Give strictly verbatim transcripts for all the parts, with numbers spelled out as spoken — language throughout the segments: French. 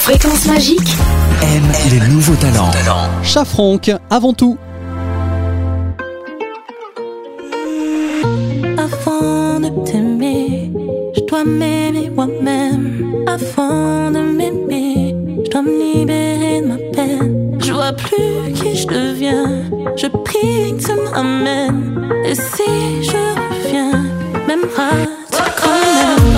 Fréquence magique aime les nouveaux talents. Chafranc, avant tout. Avant de t'aimer, je dois m'aimer moi-même. Avant de m'aimer, je dois me libérer de ma peine. Je vois plus qui je deviens, je prie que tu m'amènes. Et si je reviens, m'aimeras-tu quand même?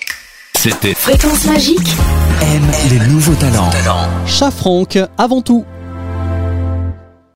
C'était Fréquence magique aime les nouveaux talents. Chafranc, avant tout.